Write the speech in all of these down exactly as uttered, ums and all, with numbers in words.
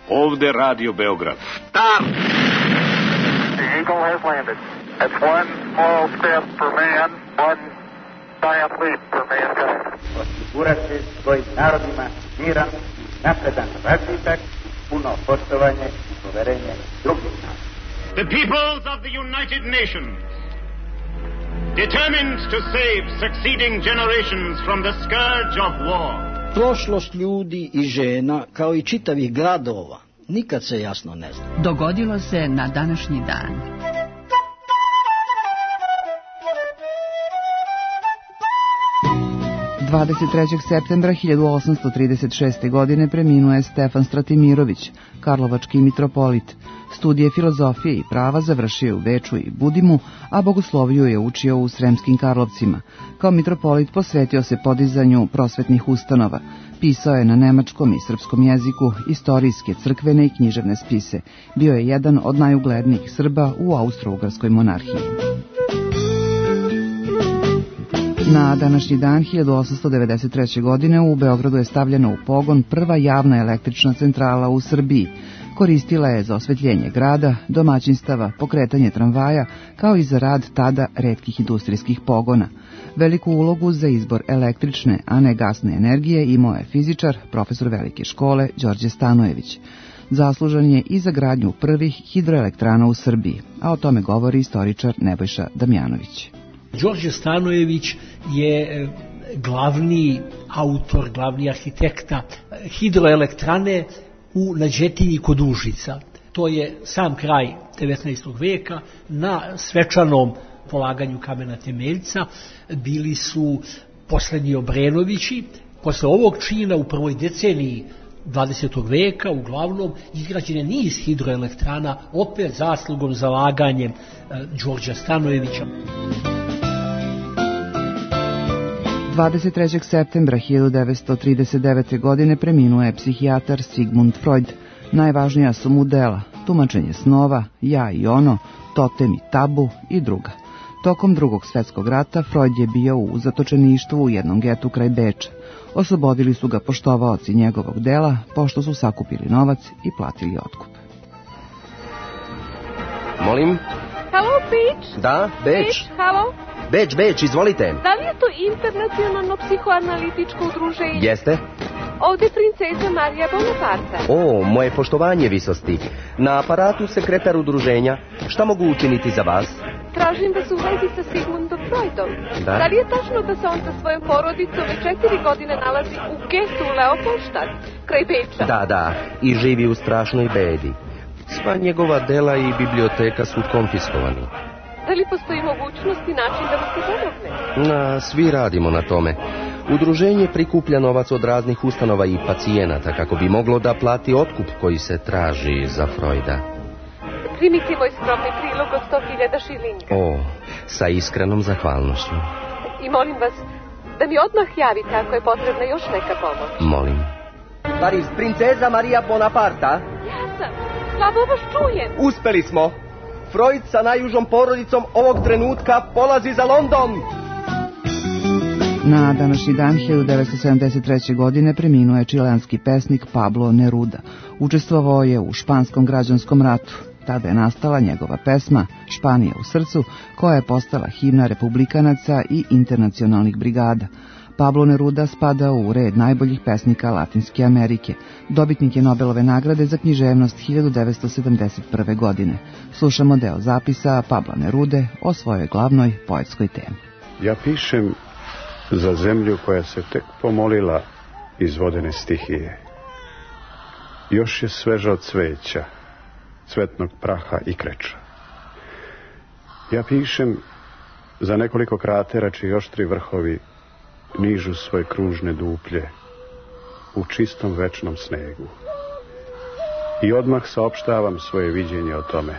Ovde Radio Beograd. Start! The Eagle has landed. That's one small step for man, one giant leap for mankind. Osigurati svojim narodima miran, napredan razvitak, puno poštovanje i poverenje drugih naroda. The peoples of the United Nations, determined to save succeeding generations from the scourge of war. Prošlost ljudi i žena, kao i čitavih gradova, nikad se jasno ne zna. Dogodilo se na današnji dan. dvadeset trećeg septembra hiljadu osamsto trideset šeste. godine preminuo je Stefan Stratimirović, karlovački mitropolit. Studije filozofije i prava završio u Beču i Budimu, a bogosloviju je učio u Sremskim Karlovcima. Kao mitropolit posvetio se podizanju prosvetnih ustanova. Pisao je na nemačkom i srpskom jeziku istorijske, crkvene i književne spise. Bio je jedan od najuglednijih Srba u Austro-Ugarskoj monarhiji. Na današnji dan hiljadu osamsto devedeset treće. godine u Beogradu je stavljena u pogon prva javna električna centrala u Srbiji. Koristila je za osvetljenje grada, domaćinstava, pokretanje tramvaja, kao i za rad tada retkih industrijskih pogona. Veliku ulogu za izbor električne, a ne gasne energije imao je fizičar, profesor velike škole Đorđe Stanojević. Zaslužan je i za gradnju prvih hidroelektrana u Srbiji, a o tome govori istoričar Nebojša Damjanović. Đorđe Stanojević je glavni autor, glavni arhitekta hidroelektrane u Nađetinji kod Užica. To je sam kraj devetnaestog veka. Na svečanom polaganju kamena temeljca bili su poslednji Obrenovići. Posle ovog čina u prvoj deceniji dvadesetog veka uglavnom izgrađen je niz hidroelektrana, opet zaslugom, zalaganjem Đorđa Stanojevića. dvadeset trećeg septembra hiljadu devetsto trideset devete. godine preminuo je psihijatar Sigmund Freud. Najvažnija su mu dela Tumačenje snova, Ja i ono, Totem i tabu i druga. Tokom Drugog svjetskog rata Freud je bio u zatočeništvu u jednom getu kraj Beča. Oslobodili su ga poštovaoci njegovog dela, pošto su sakupili novac i platili otkup. Molim? Halo, Beč? Da, Beč. Beč, halo? Beč, Beč, izvolite. Da li je to internacionalno psihoanalitičko udruženje? Jeste. Ovde princeza Marija Bonaparte. O, moje poštovanje visosti. Na aparatu sekretar udruženja. Šta mogu učiniti za vas? Tražim vas u vezi sa Sigmundom Freudom. Da? Da li je tačno da se on sa svojom porodicom već četiri godine nalazi u getu Leopoldstadt, kraj Beča? Da, da, i živi u strašnoj bedi. Sva njegova dela i biblioteka su konfiskovani. Da li postoji mogućnost i način da mu se pomogne? Na, svi radimo na tome. Udruženje prikuplja novac od raznih ustanova i pacijenata kako bi moglo da plati otkup koji se traži za Freuda. Primite moj skromni prilog od sto hiljada šilinga. O, sa iskrenom zahvalnošću. I molim vas da mi odmah javite ako je potrebna još neka pomoć. Molim. Paris, princeza Marija Bonaparta? Ja sam. Slabo vas čujem. Uspeli smo. Freud sa najužom porodicom ovog trenutka polazi za London. Na današnji dan hiljadu devetsto sedamdeset treće. godine preminuo je čileanski pesnik Pablo Neruda. Učestvovao je u španskom građanskom ratu. Tada je nastala njegova pesma Španija u srcu, koja je postala himna republikanaca i internacionalnih brigada. Pablo Neruda spada u red najboljih pesnika Latinske Amerike. Dobitnik je Nobelove nagrade za književnost hiljadu devetsto sedamdeset prve. godine. Slušamo deo zapisa Pabla Nerude o svojoj glavnoj poetskoj temi. Ja pišem za zemlju koja se tek pomolila iz vodene stihije. Još je sveža od cveća, cvetnog praha i kreča. Ja pišem za nekoliko kratera čiji oštri vrhovi nižu svoje kružne duplje u čistom večnom snegu. I odmah saopštavam svoje viđenje o tome.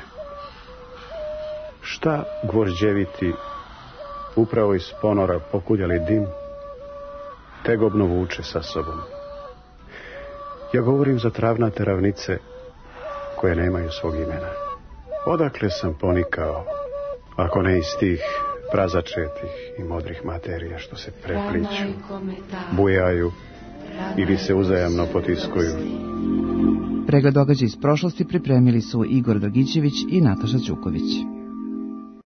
Šta gvožđeviti, upravo iz ponora pokuljali dim, tegobno vuče sa sobom. Ja govorim za travnate ravnice koje nemaju svog imena. Odakle sam ponikao, ako ne iz tih prazačetih i modrih materija što se prepliću, bujaju ili se uzajamno potiskuju. Pregled događaja iz prošlosti pripremili su Igor Dragićević i Nataša Ćuković.